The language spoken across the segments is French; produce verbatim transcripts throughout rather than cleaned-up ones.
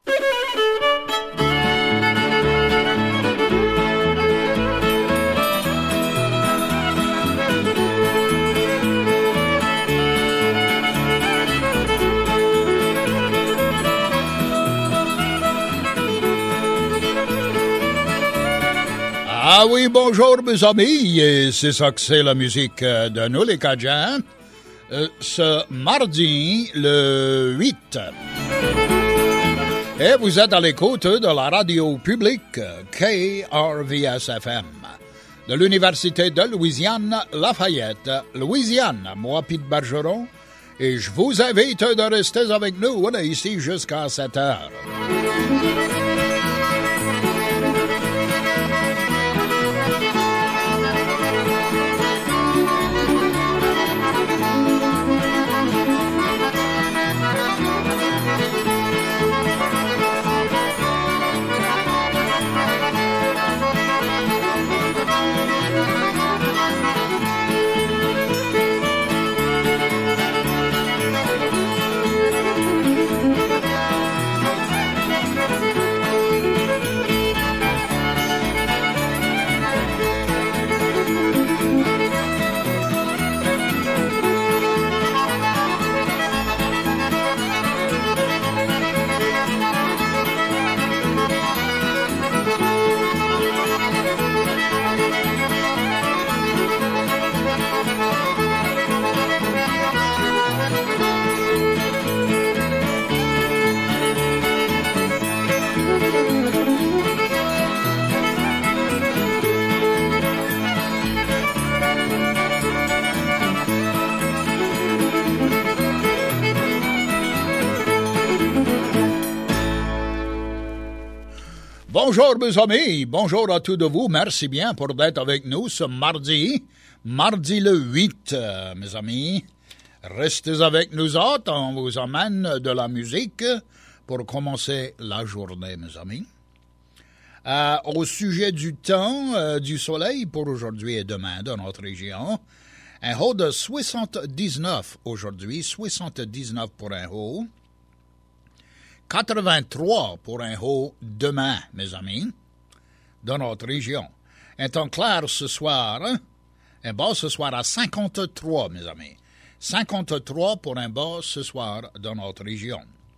Ah oui, bonjour mes amis, et c'est ça que c'est la musique de nous les Cajuns, euh, ce mardi le huit. Et vous êtes à l'écoute de la radio publique K R V S F M, de l'Université de Louisiane, Lafayette, Louisiane. Moi, Pete Bergeron, et je vous invite de rester avec nous, on est ici jusqu'à sept heures. Bonjour mes amis, bonjour à tous de vous, merci bien pour d'être avec nous ce mardi, mardi le huit, euh, mes amis. Restez avec nous autres, on vous emmène de la musique pour commencer la journée, mes amis. Euh, au sujet du temps, euh, du soleil pour aujourd'hui et demain dans notre région, un haut de soixante-dix-neuf aujourd'hui, soixante-dix-neuf pour un haut. quatre-vingt-trois pour un haut demain, mes amis, dans notre région. Un temps clair ce soir, un bas ce soir à cinquante-trois, mes amis. cinquante-trois pour un bas ce soir dans notre région.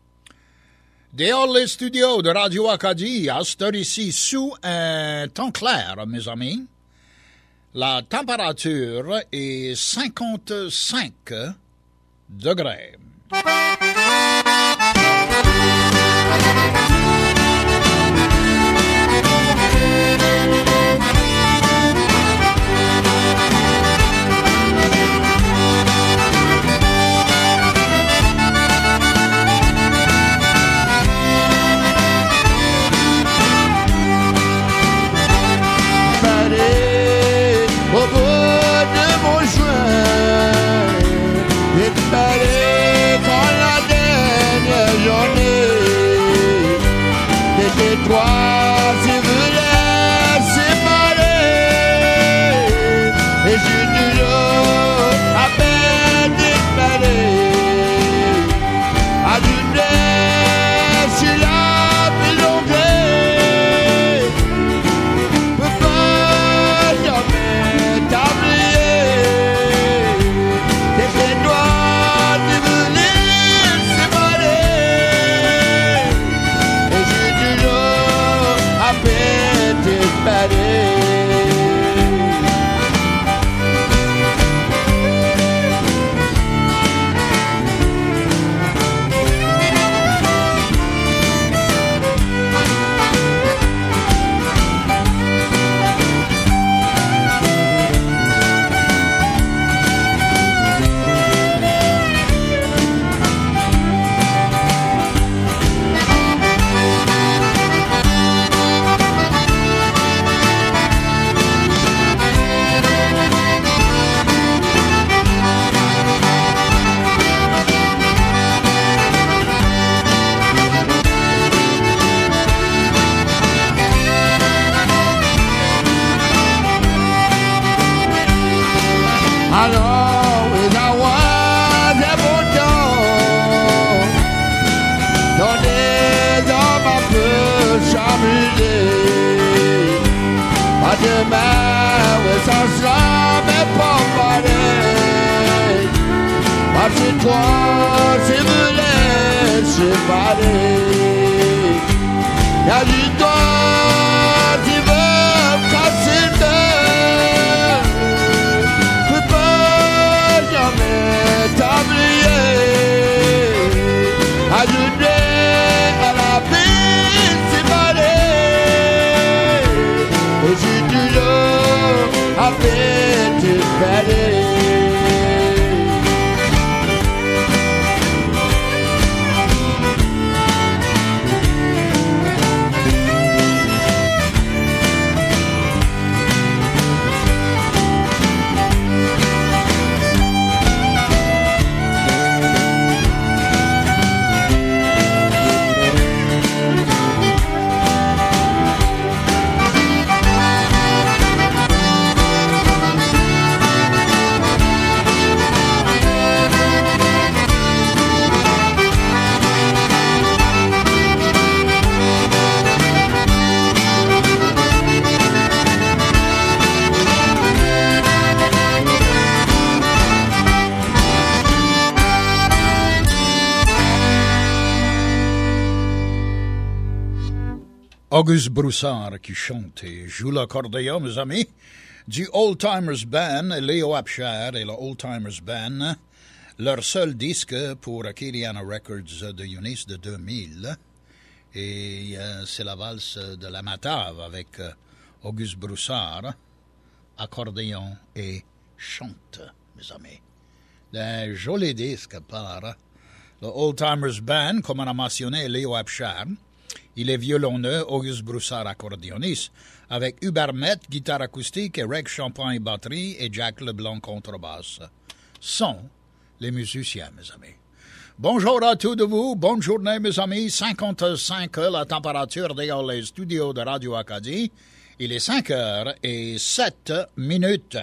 Dehors les studios de Radio Acadie, à cette heure ici, sous un temps clair, mes amis. La température est cinquante-cinq degrés. Au bout de mon chemin, il fallait quand la dernière journée, c'était toi qui voulais séparer, et je toujours à peine déclaré, à d'une sur la plus longue, peut pas jamais t'oublier, c'est toi qui voulais séparer, et j'ai toujours demain, ouais, ça sera mais pas pareil. Parce que toi, tu me laisses séparer. Y'a du toi qui veut me casser le cœur. Je peux pas jamais t'oublier. Ajouter à la vie séparée. Et si tu veux, à peine t'espérer. Auguste Broussard qui chante et joue l'accordéon, mes amis, du Old Timers Band, Léo Abcher et le Old Timers Band, leur seul disque pour Acadiana Records de Eunice de deux mille, et euh, c'est la valse de la Matave avec euh, Auguste Broussard, accordéon et chante, mes amis. Un joli disque par le Old Timers Band, comme on a mentionné, Léo Abcher. Il est violonneux, Auguste Broussard accordéoniste, avec Hubert Met, guitare acoustique, et Reg Champagne batterie, et Jack Leblanc contrebasse. Sont les musiciens, mes amis. Bonjour à tous de vous, bonne journée, mes amis. cinquante-cinq, la température dans les studios de Radio Acadie. Il est cinq heures et sept minutes.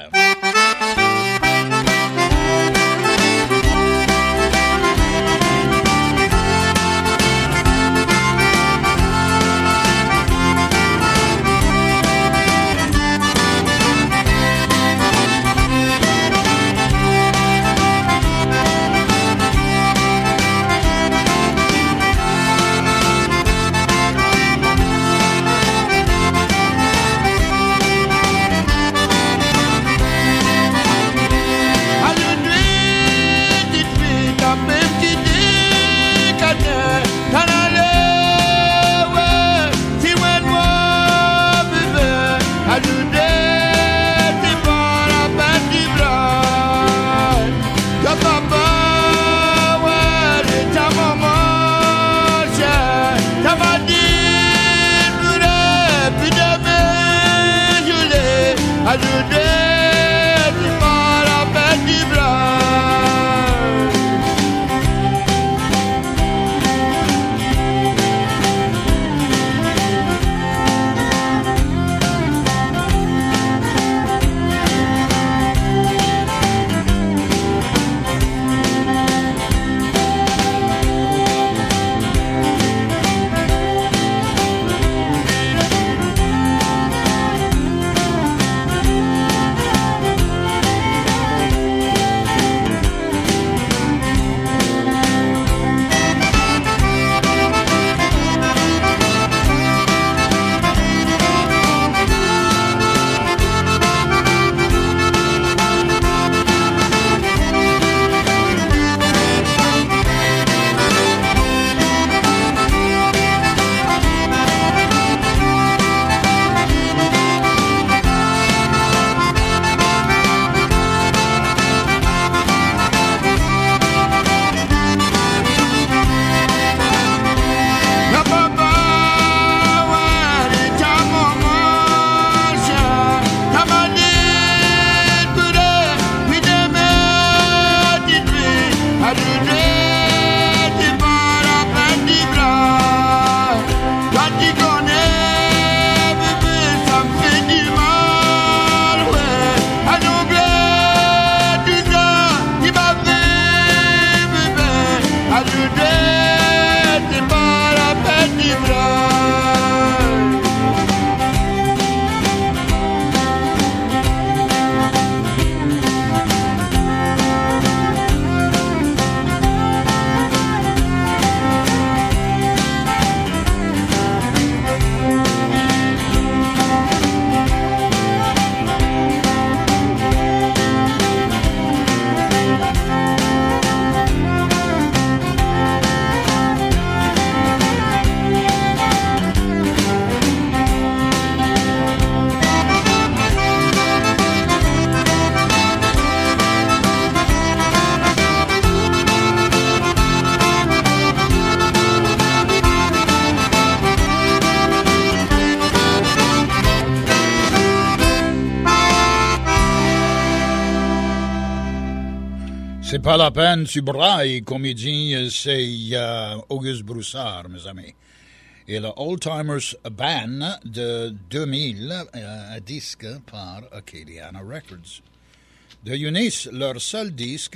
pas la peine, tu brailles, comme il dit, c'est euh, Auguste Broussard, mes amis. Et le Old Timers Band de deux mille, euh, un disque par Acadiana Records. De Eunice, leur seul disque,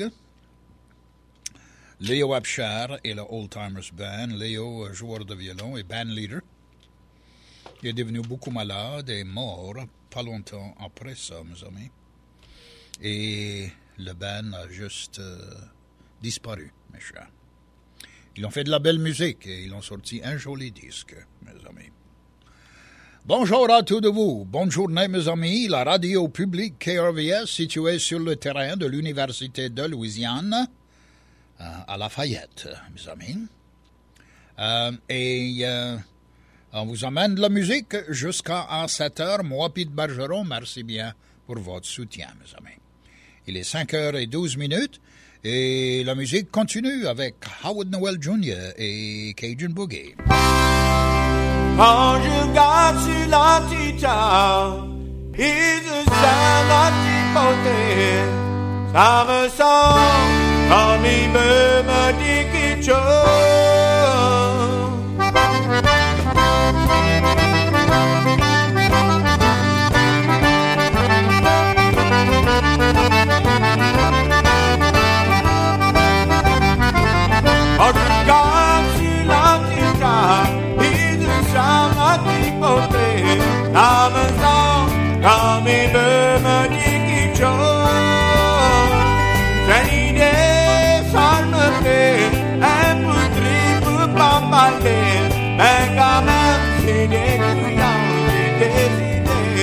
Léo Abchar et le Old Timers Band. Léo, joueur de violon et band leader. Il est devenu beaucoup malade et mort pas longtemps après ça, mes amis. Et le band a juste euh, disparu, mes chers. Ils ont fait de la belle musique et ils ont sorti un joli disque, mes amis. Bonjour à tous de vous. Bonne journée, mes amis. La radio publique K R V S, située sur le terrain de l'Université de Louisiane, euh, à Lafayette, mes amis. Euh, et euh, on vous amène de la musique jusqu'à sept heures. Moi, Pete Bergeron, merci bien pour votre soutien, mes amis. Il est cinq heures douze minutes. Et la musique continue avec Howard Noel Junior et Cajun Boogie. Quand je regarde sur la guitare, et je sens la petite beauté, ça me sent comme il veut me dire quelque chose. Quand je regarde sur la guitare, il se chante la petite beauté, ça me sent comme il veut me dire quelque chose. J'ai une idée, ça me fait un peu triste pour pas parler, mais quand même c'est des couillons, j'ai des idées.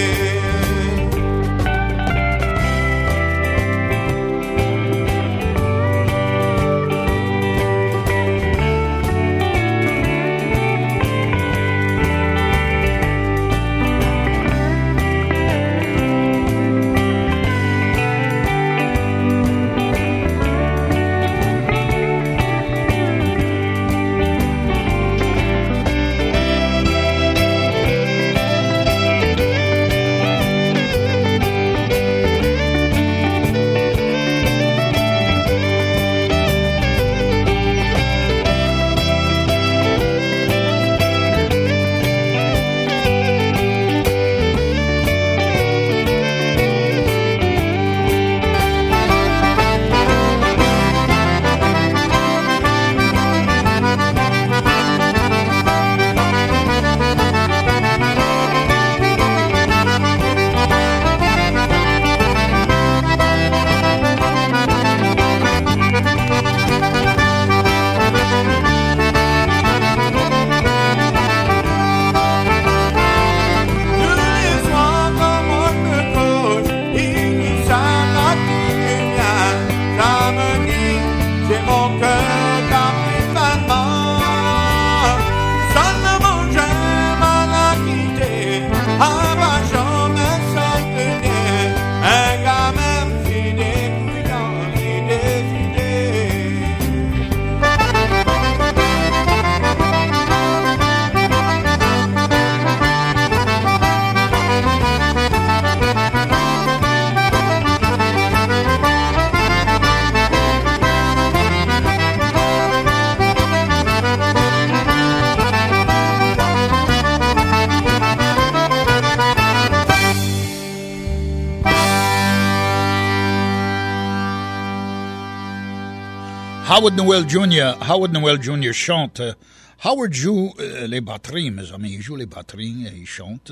Howard Noel Junior Howard Noel Junior chante. Howard joue euh, les batteries, mes amis. Il joue les batteries et il chante.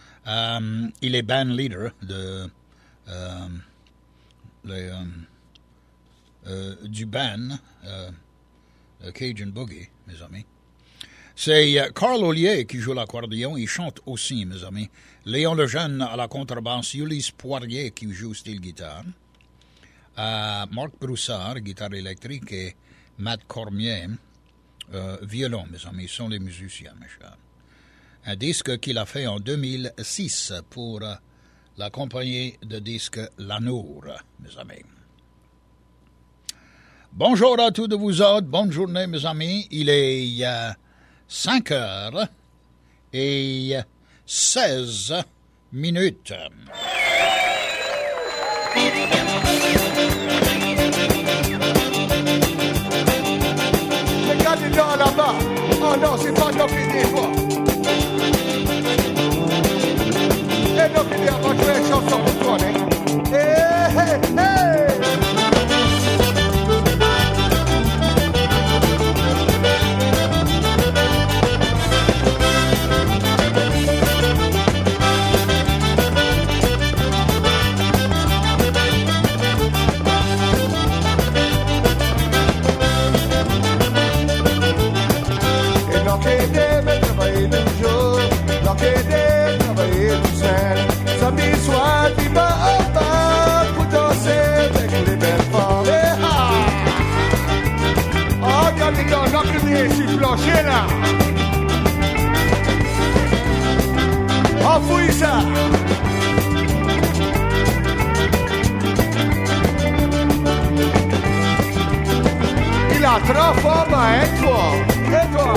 Euh, il est band leader de, euh, les, euh, euh, du band euh, Cajun Boogie, mes amis. C'est euh, Carl Ollier qui joue l'accordéon. Il chante aussi, mes amis. Léon Lejeune à la contrebasse. Ulysse Poirier qui joue style guitare. Uh, Marc Broussard, guitare électrique, et Matt Cormier, euh, violon, mes amis, sont les musiciens, mes chers. Un disque qu'il a fait en deux mille six pour uh, la compagnie de disques Lanour, mes amis. Bonjour à tous de vous autres, bonne journée, mes amis. Il est uh, cinq heures et seize minutes. Thank you. non, c'est pas Knock It Day, toi. Et Knock It Day, on va jouer une chanson pour toi, hein. Hey, hey, hey. Samedi soir, tu vas au bar pour danser avec les belles femmes. Oh, quand il y a un autre nez sur le plancher là. Enfouis ça. Il a trois femmes, hein, toi. Et toi?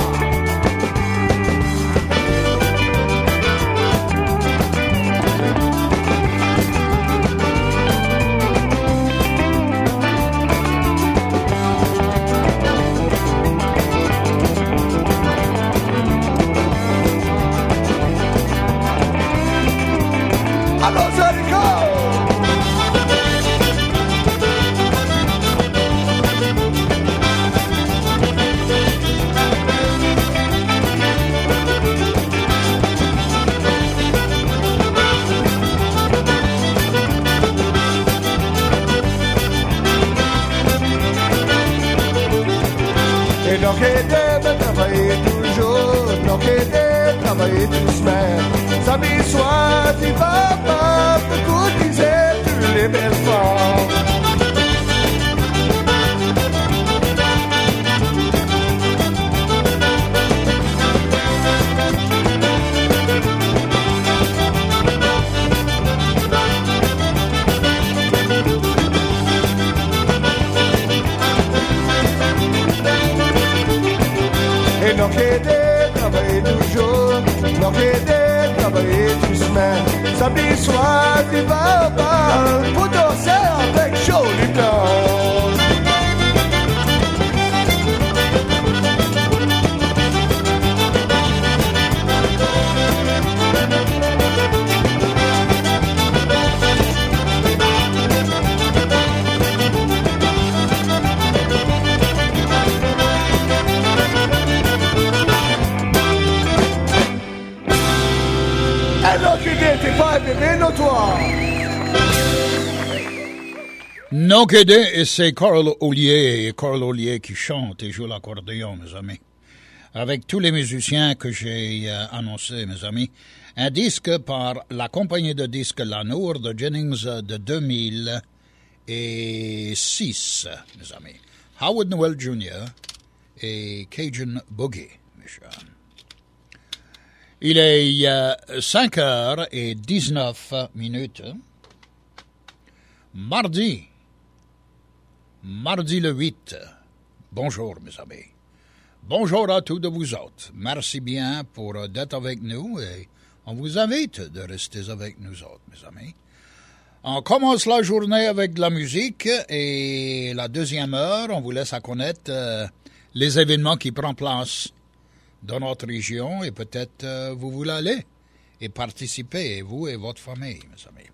Knock It Day, mais travailler toujours. Knock It Day, travailler deux semaines. Samedi soir, tu vas pas te courtiser toutes les belles femmes. Knock It Day, travailler toujours. Knock It Day, travailler deux semaines. Samedi soir, tu vas au bar pour danser avec Jolie Blonde. Knock It Day, et c'est Carl Ollier, Carl Ollier qui chante et joue l'accordéon, mes amis. Avec tous les musiciens que j'ai euh, annoncés, mes amis. Un disque par la compagnie de disques Lanour de Jennings de deux mille six, mes amis. Howard Newell junior et Cajun Boogie, mes chers. Il est euh, cinq heures et dix-neuf minutes. Mardi. Mardi le huit. Bonjour, mes amis. Bonjour à tous de vous autres. Merci bien pour euh, d'être avec nous et on vous invite de rester avec nous autres, mes amis. On commence la journée avec de la musique et la deuxième heure, on vous laisse à connaître euh, les événements qui prennent place dans notre région et peut-être euh, vous voulez aller et participer, vous et votre famille, mes amis.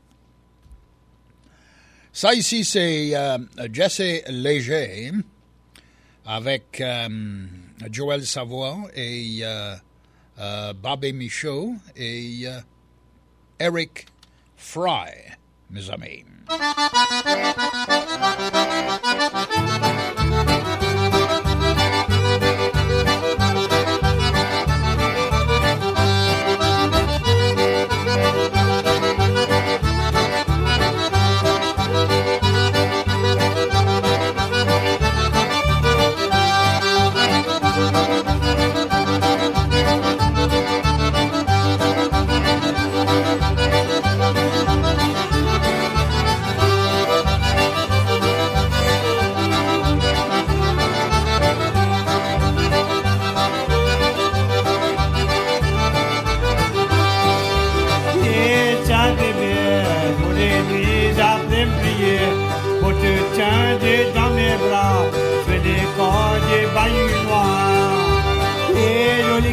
Ça ici, c'est euh, Jesse Léger avec euh, Joël Savoie et euh, euh, Bobby Michaud et euh, Eric Fry, mes amis.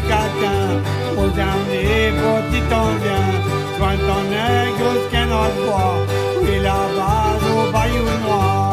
quelqu'un, aux amener pour tu t'en viens. Quand ton nègre qu'un autre bois, oui là-bas au bayou noir.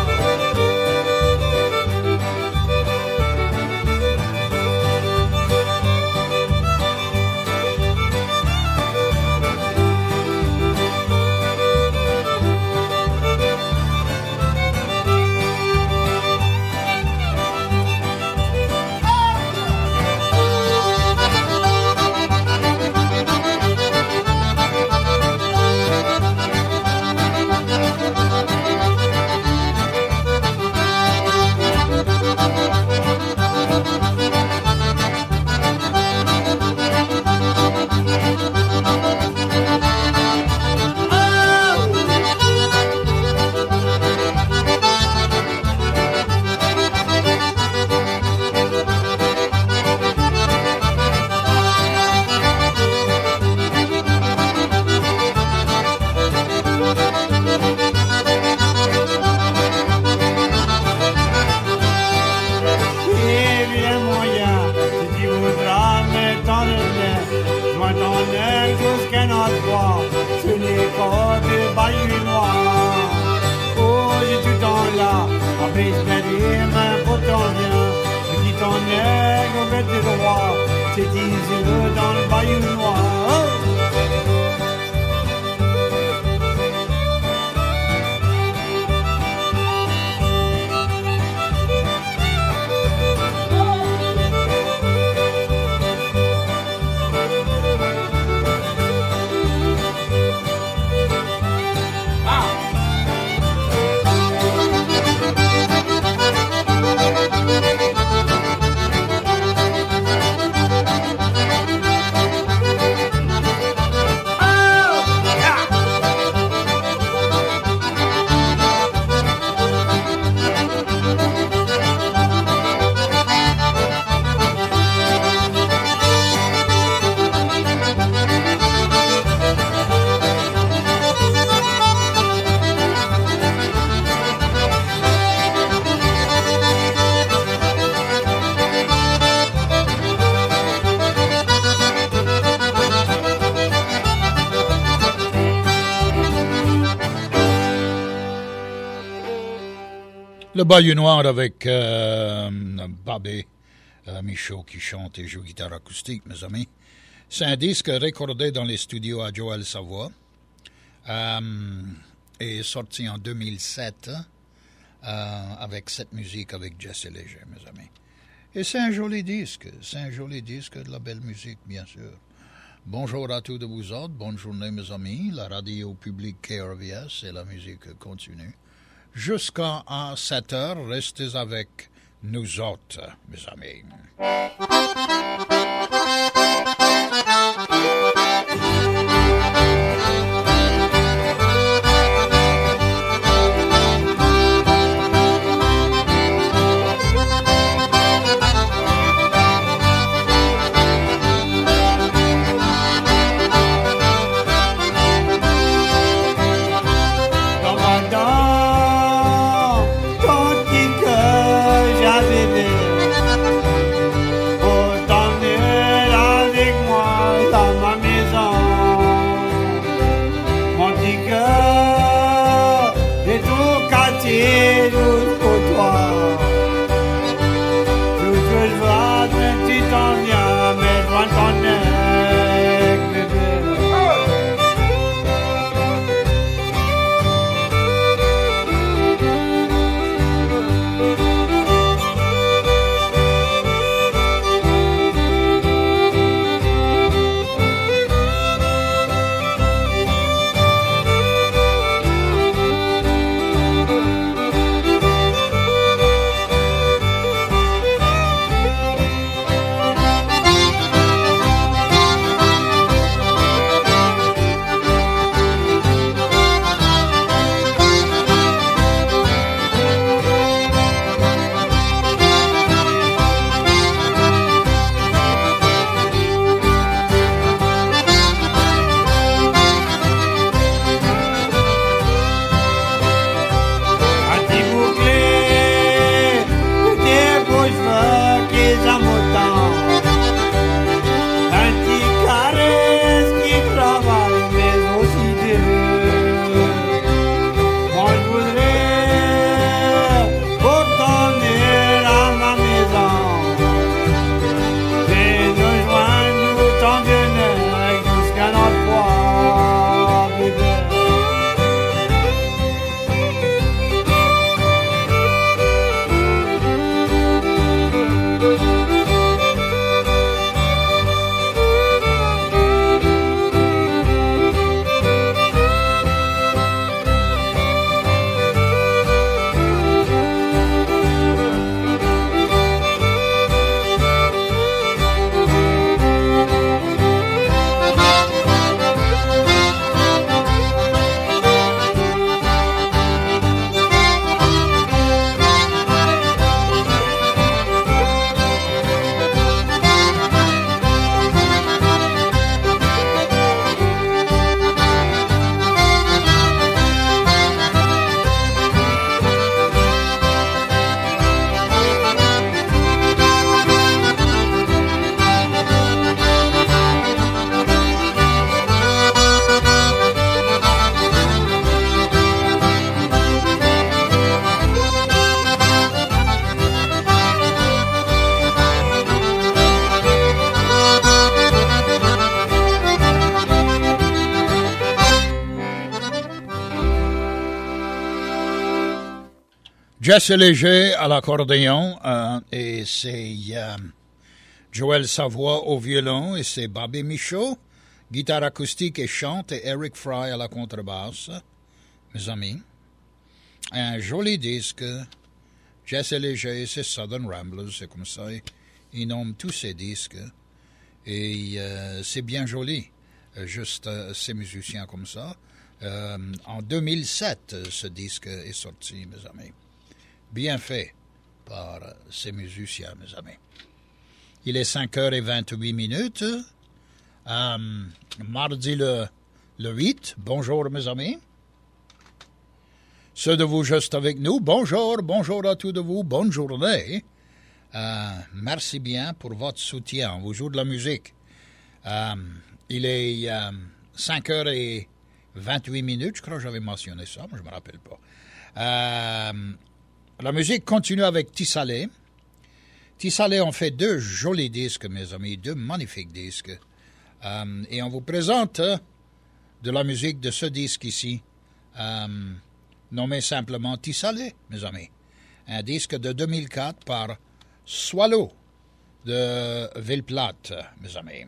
Le Bayou Noir avec euh, Babé euh, Michaud qui chante et joue guitare acoustique, mes amis. C'est un disque recordé dans les studios à Joël Savoie euh, et sorti en deux mille sept euh, avec cette musique avec Jesse Léger, mes amis. Et c'est un joli disque, c'est un joli disque, de la belle musique, bien sûr. Bonjour à tous de vous autres, bonne journée, mes amis. La radio publique K R V S et la musique continue. Jusqu'à sept heures, restez avec nous autres, mes amis. J'avais Jesse Léger à l'accordéon euh, et c'est euh, Joël Savoie au violon et c'est Bobby Michaud, guitare acoustique et chante et Eric Fry à la contrebasse, mes amis. Un joli disque, Jesse Léger, c'est Southern Ramblers, c'est comme ça, ils nomment tous ces disques et euh, c'est bien joli, juste euh, ces musiciens comme ça. Euh, en deux mille sept, ce disque est sorti, mes amis. Bien fait par ces musiciens, mes amis. Il est cinq heures vingt-huit minutes. Euh, mardi le, le huit. Bonjour, mes amis. Ceux de vous juste avec nous, bonjour, bonjour à tous de vous, bonne journée. Euh, merci bien pour votre soutien. On vous joue de la musique. Euh, il est euh, cinq heures vingt-huit minutes, je crois que j'avais mentionné ça, mais je ne me rappelle pas. Euh, La musique continue avec Tissalé. Tissalé ont fait deux jolis disques, mes amis, deux magnifiques disques. Euh, et on vous présente de la musique de ce disque ici, euh, nommé simplement Tissalé, mes amis. Un disque de deux mille quatre par Swallow de Ville-Plate, mes amis.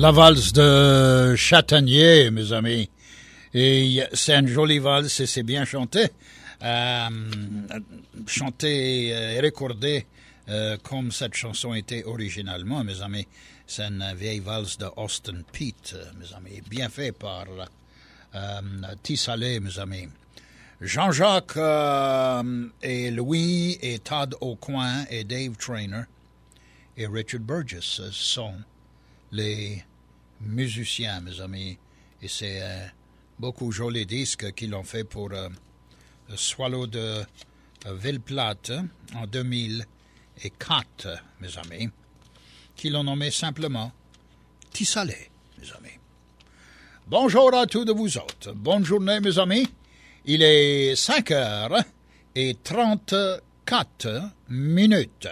la valse de Châtaignier, mes amis. Et c'est une jolie valse et c'est bien chanté. Euh, chanté et recordé euh, comme cette chanson était originalement, mes amis. C'est une vieille valse de Austin Peay, mes amis. Bien fait par euh, Tissalé, mes amis. Jean-Jacques euh, et Louis et Todd Aucoin et Dave Traynor et Richard Burgess sont les musiciens, mes amis. Et c'est euh, beaucoup de jolis disques qu'ils ont fait pour euh, le Swallow de euh, Ville-Plate en deux mille quatre, mes amis, qu'ils ont nommé simplement Tissalé, mes amis. Bonjour à tous de vous autres. Bonne journée, mes amis. Il est cinq heures et trente-quatre minutes.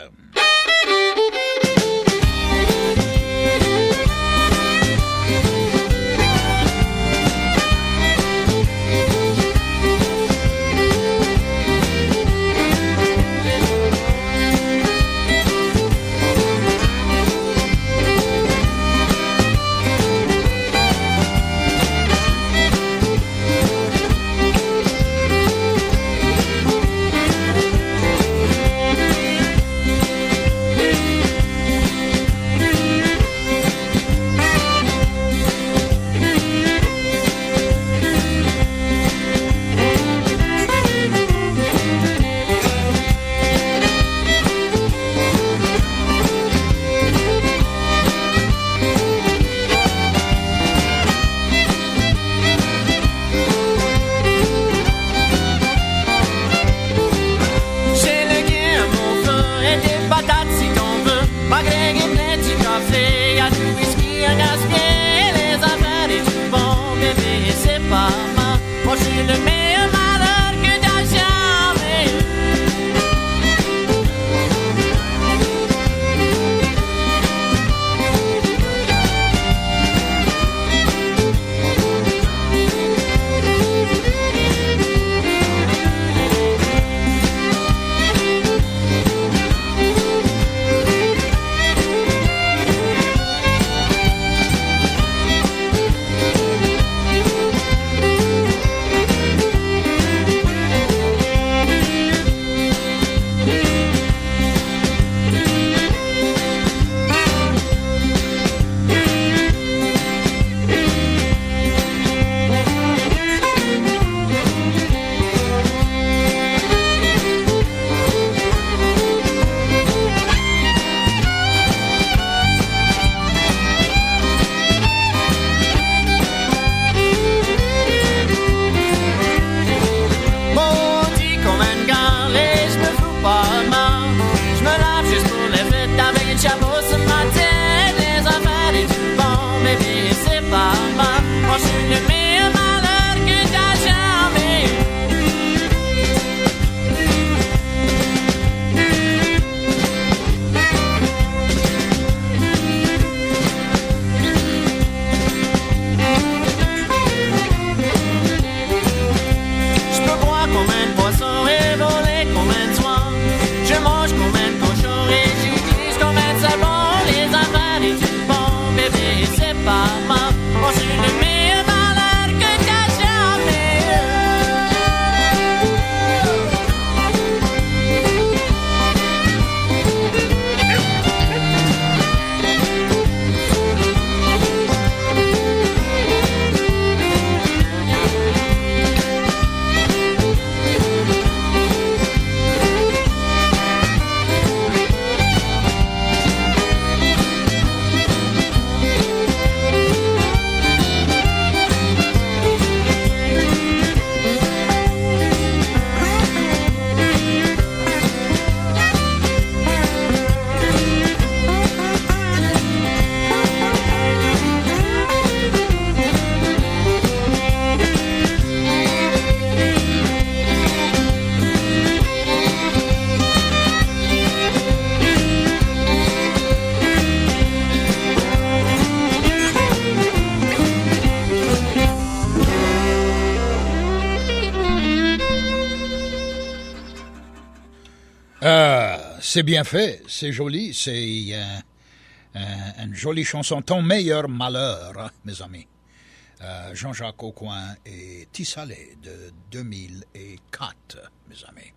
Euh, c'est bien fait, c'est joli, c'est euh, Euh, une jolie chanson, Ton meilleur malheur, hein, mes amis. Euh, Jean-Jacques Aucoin et Tissalé de deux mille quatre, mes amis.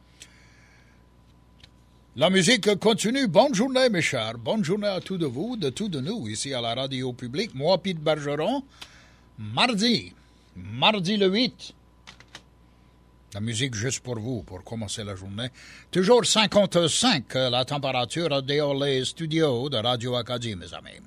La musique continue. Bonne journée, mes chers. Bonne journée à tous de vous, de tous de nous, ici à la radio publique. Moi, Pete Bergeron, mardi, mardi le huit. La musique juste pour vous, pour commencer la journée. Toujours cinquante-cinq, la température dans les studios de Radio Acadie, mes amis.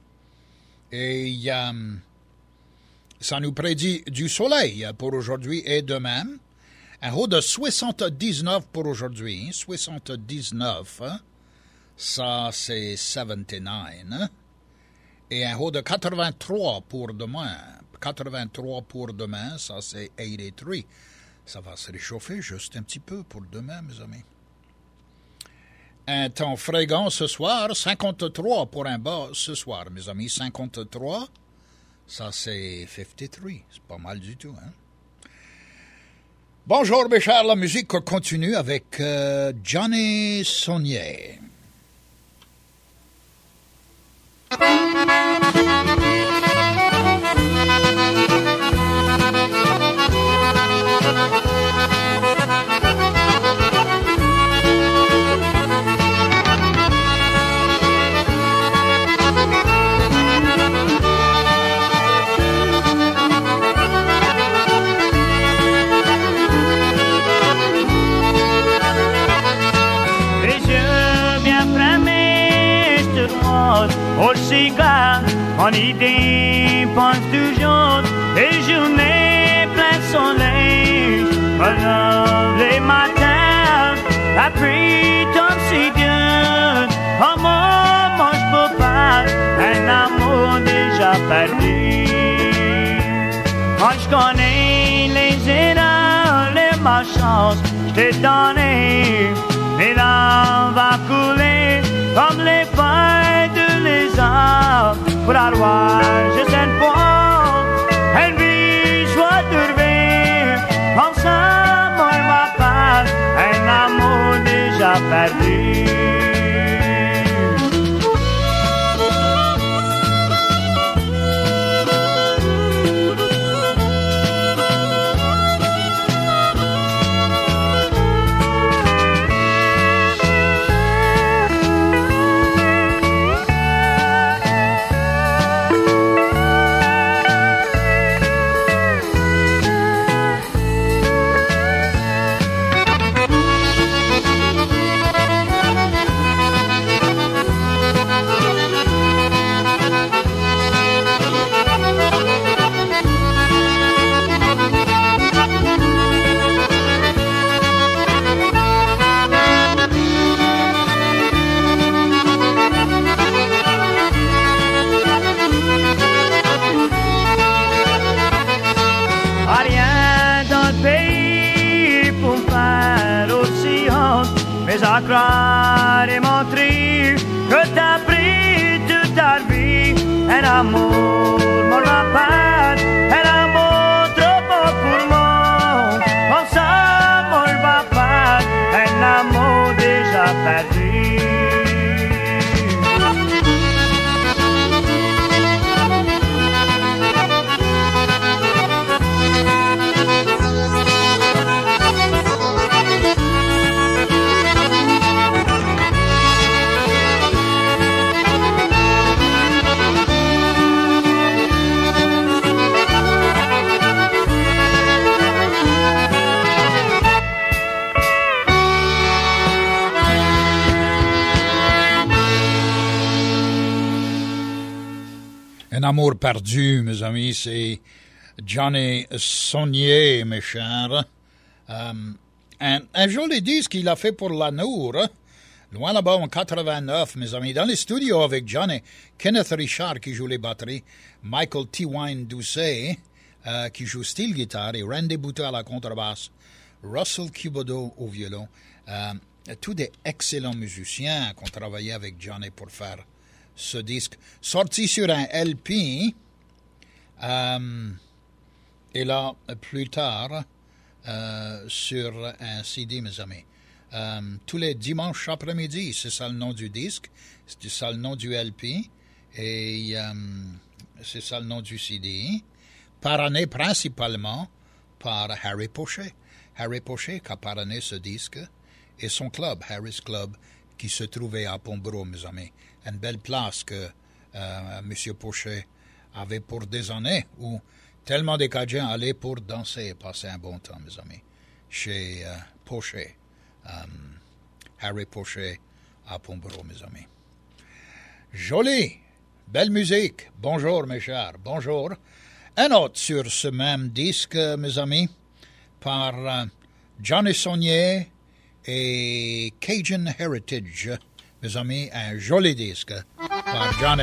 Et euh, ça nous prédit du soleil pour aujourd'hui et demain. Un haut de soixante-dix-neuf pour aujourd'hui. soixante-dix-neuf, ça c'est soixante-dix-neuf. Et un haut de quatre-vingt-trois pour demain. quatre-vingt-trois pour demain, ça c'est quatre-vingt-trois. Ça va se réchauffer juste un petit peu pour demain, mes amis. Un temps fréquent ce soir, cinquante-trois pour un bas ce soir, mes amis. cinquante-trois, ça c'est cinquante-trois. C'est pas mal du tout, hein? Bonjour, mes chers. La musique continue avec euh, Johnny Saunier. Au cigare, mon idée pense toujours les journées pleines de soleil. On lève les matins, la pluie tombe si dur. Oh moi, moi je peux pas, un amour déjà perdu. Moi je connais les erreurs, les malchances, je t'ai donné. Mais là, va couler comme les feuilles de lézard. Pour avoir juste une fois, une vie, joie de rêver. Ensemble, on va pas, un amour déjà perdu. À croire et montrer que t'as pris toute ta vie un amour, mon lapin, un amour trop beau pour moi. Ensemble, on va pas, un amour déjà perdu. Un amour perdu, mes amis, c'est Johnny Saunier, mes chers. Um, un, un joli disque qu'il a fait pour l'Amour, loin là-bas en quatre-vingt-neuf, mes amis, dans les studios avec Johnny, Kenneth Richard qui joue les batteries, Michael T. Wine Doucet euh, qui joue steel guitare et Randy Boutin à la contrebasse, Russell Cubodo au violon. Euh, tous des excellents musiciens qui ont travaillé avec Johnny pour faire ce disque, sorti sur un L P, euh, et là, plus tard, euh, sur un C D, mes amis. euh, tous les dimanches après-midi. C'est ça le nom du disque, c'est ça le nom du L P, et euh, c'est ça le nom du C D. Parrainé principalement par Harry Pochet. Harry Pochet qui a parrainé ce disque, et son club, Harry's Club, qui se trouvait à Pombro, mes amis. Une belle place que euh, M. Pochet avait pour des années, où tellement de Cajuns allaient pour danser et passer un bon temps, mes amis, chez euh, Pochet, euh, Harry Pochet à Pombro, mes amis. Joli, belle musique. Bonjour, mes chers, bonjour. Un autre sur ce même disque, mes amis, par euh, Johnny Saunier et Cajun Heritage. Mes amis, un joli disque par Johnny.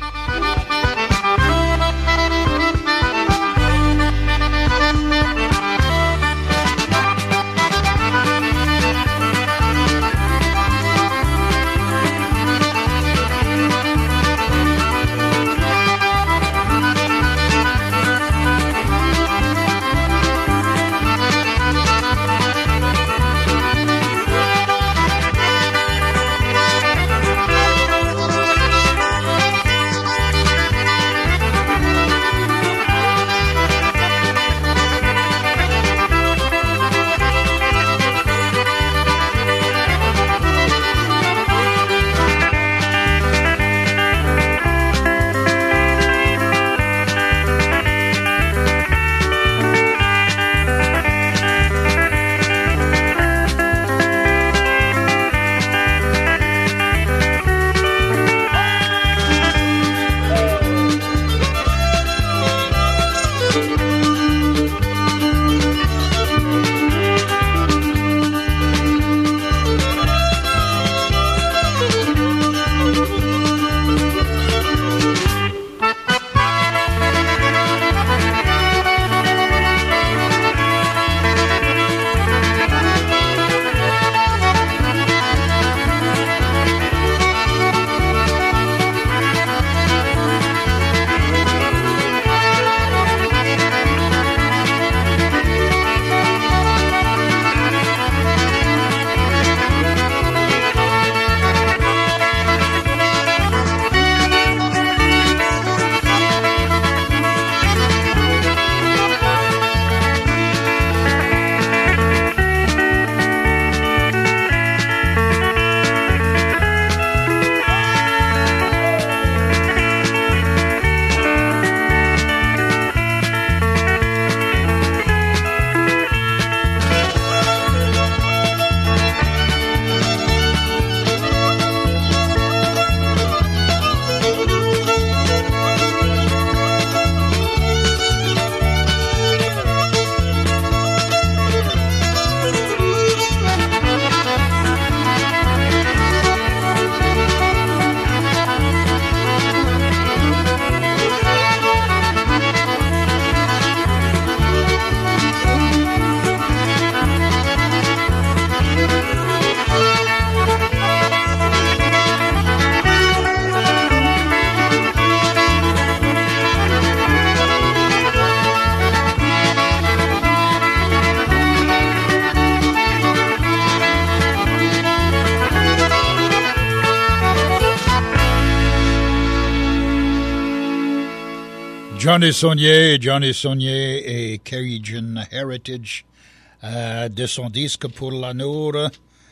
Johnny Saunier, Johnny Saunier et Cajun Heritage euh, de son disque pour l'amour,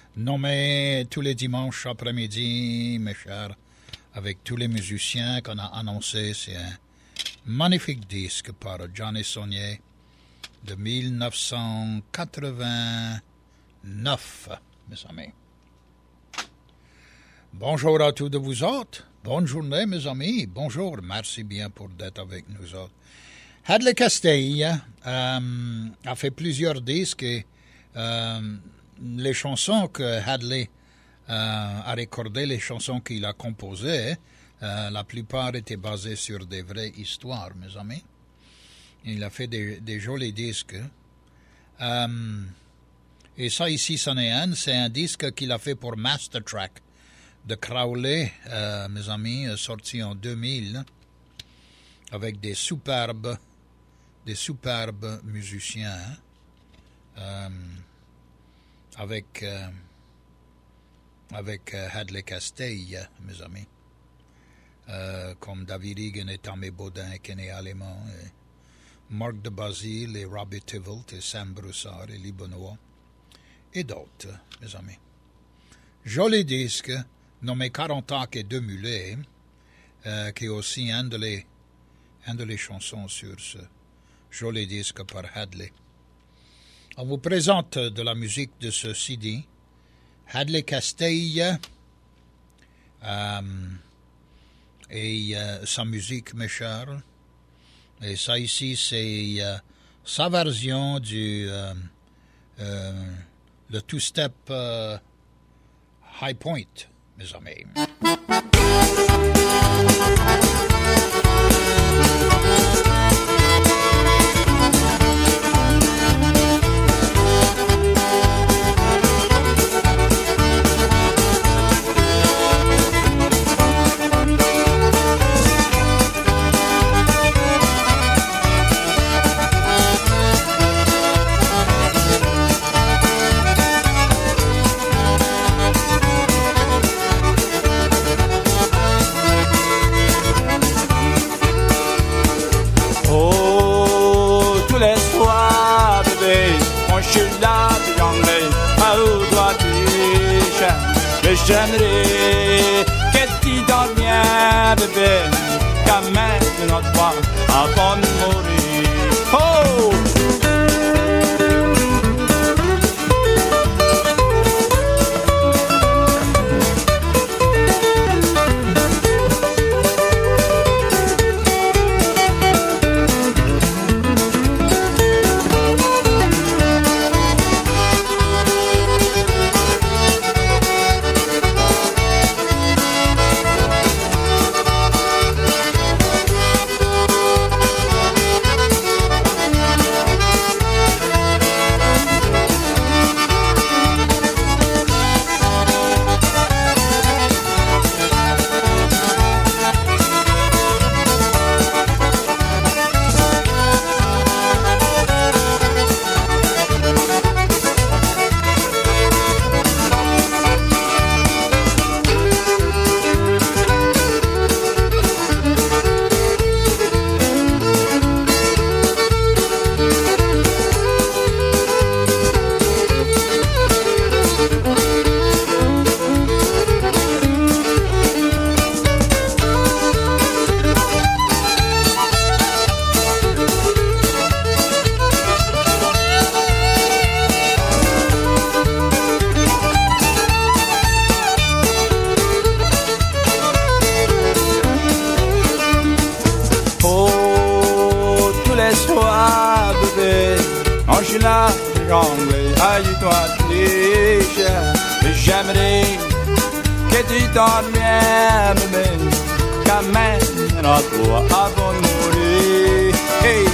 nommé tous les dimanches après-midi, mes chers, avec tous les musiciens qu'on a annoncés. C'est un magnifique disque par Johnny Saunier de mille neuf cent quatre-vingt-neuf, mes amis. Bonjour à tous de vous autres. Bonne journée, mes amis. Bonjour. Merci bien pour d'être avec nous autres. Hadley Castella euh, a fait plusieurs disques et euh, les chansons que Hadley euh, a recordées, les chansons qu'il a composées, euh, la plupart étaient basées sur des vraies histoires, mes amis. Il a fait des, des jolis disques. Euh, et ça ici, c'en est un. C'est un disque qu'il a fait pour Master Track de Crowley, euh, mes amis, sorti en deux mille, avec des superbes, des superbes musiciens, hein, euh, avec euh, avec euh, Hadley Castille, mes amis. Euh, comme David Egan et Tommy Baudin, Kenny Allemand, et Marc de Basile, et Robbie Tybalt, et Sam Broussard, et Lee Benoit, et d'autres, mes amis. Joli disque, nommé quarante arcs et deux mulets, euh, qui est aussi un de les, un de les chansons sur ce joli disque par Hadley. On vous présente de la musique de ce C D, Hadley Castille, euh, et euh, sa musique, mes chers. Et ça ici, c'est euh, sa version du euh, euh, le two-step euh, High Point, mes amis. J'aimerais que tu dormes bien, bébé, quand même notre fois avant de mourir. Oh! J'aimerais que tu dormes bien, bébé, quand même notre fois avant de mourir. Hey.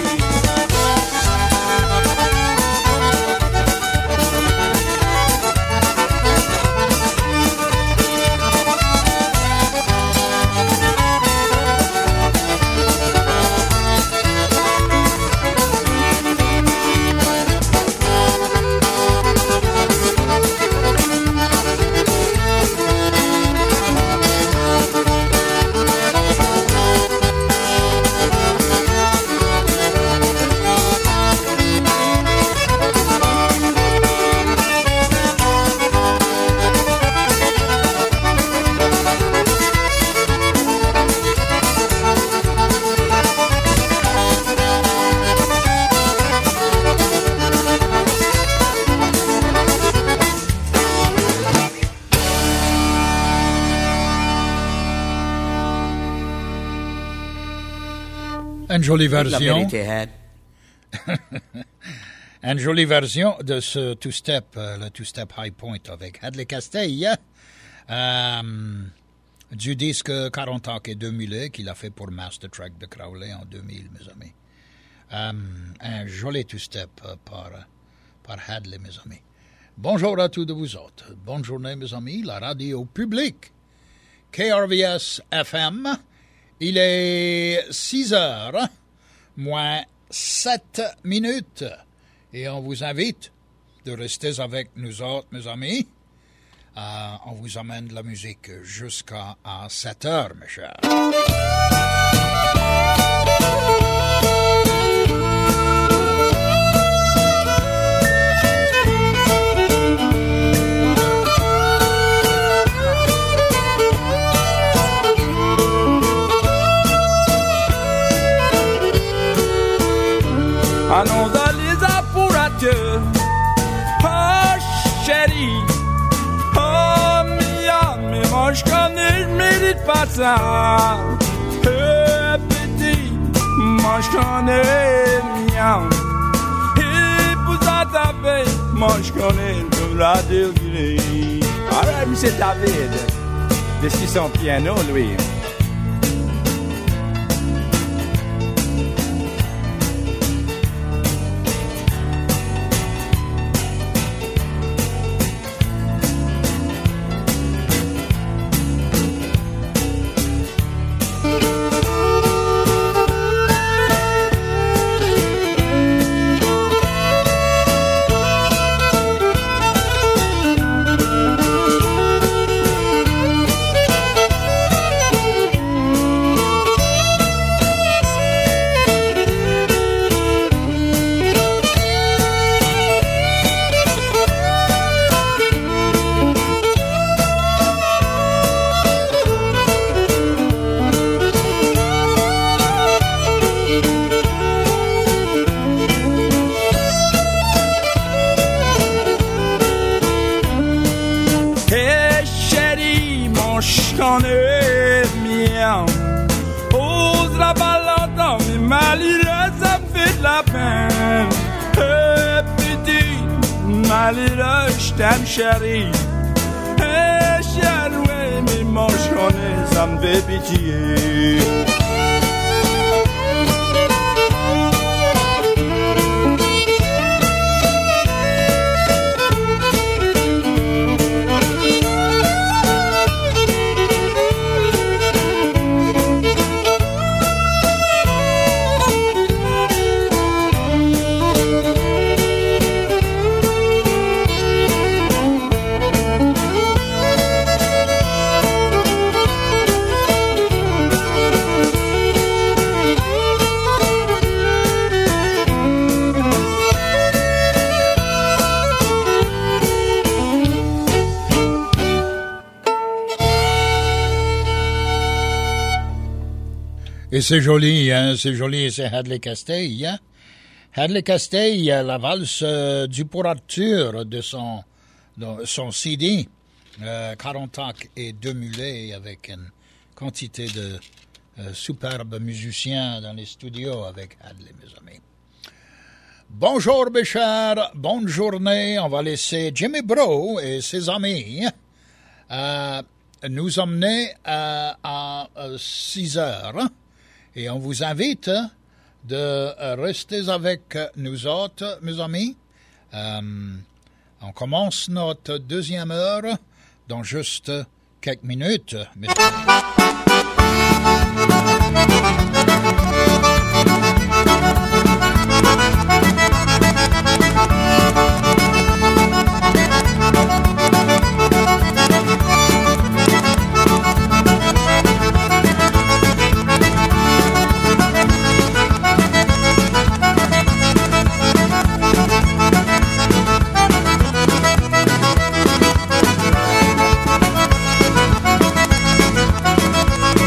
Une jolie version. Une jolie version de ce two-step, euh, le two-step High Point avec Hadley Castille, euh, du disque quarante arcs et deux mulets qu'il a fait pour Master Track de Crowley en deux mille, mes amis. Euh, un joli two-step euh, par, par Hadley, mes amis. Bonjour à tous de vous autres. Bonne journée, mes amis. La radio publique, K R V S F M. Il est six heures, moins sept minutes. Et on vous invite de rester avec nous autres, mes amis, Euh, on vous amène de la musique jusqu'à sept heures, mes chers. Allons dans les appurateurs, oh chérie, oh miam, mais moi je connais, je mérite pas ça. Eh petit, moi je connais miam, et vous attendez, moi je connais tout la déguisée. Alors, monsieur David, dessus son piano, lui. Chérie, eh chérie, mais mon je connais, ça me fait pitié. Et c'est joli, hein, c'est joli, c'est Hadley Castaigne, hein. Hadley Castaigne, la valse euh, du Pour Arthur de son, de son C D, euh, quarante actes et deux mulets avec une quantité de euh, superbes musiciens dans les studios avec Hadley, mes amis. Bonjour, mes chers, bonne journée. On va laisser Jimmy Bro et ses amis euh, nous emmener euh, à six heures. Et on vous invite de rester avec nous autres, mes amis. Euh, on commence notre deuxième heure dans juste quelques minutes. Thank you.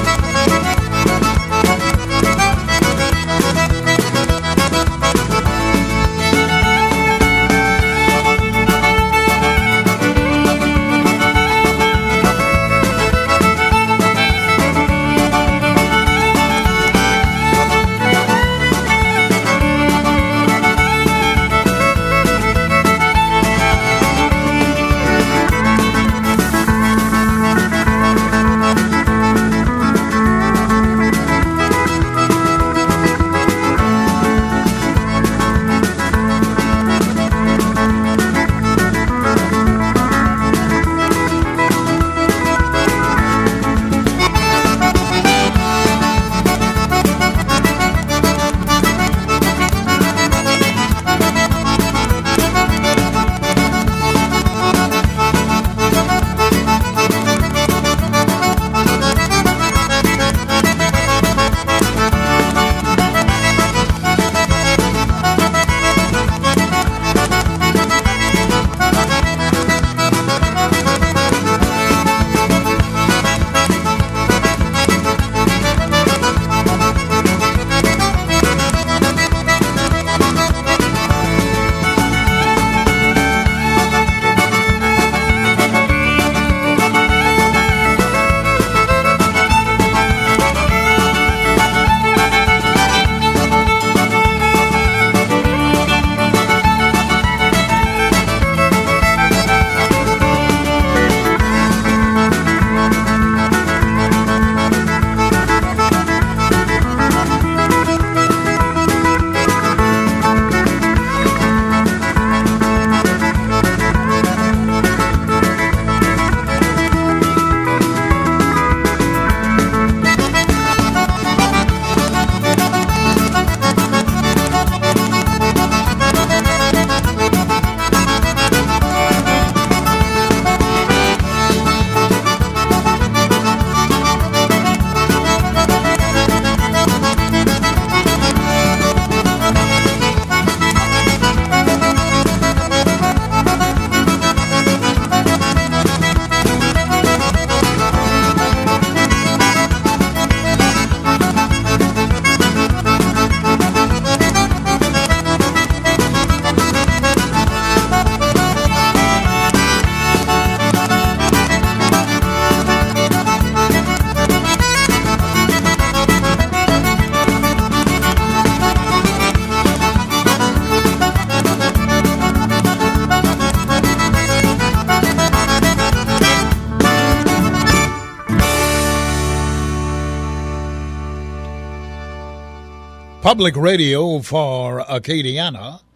Public radio for Acadiana.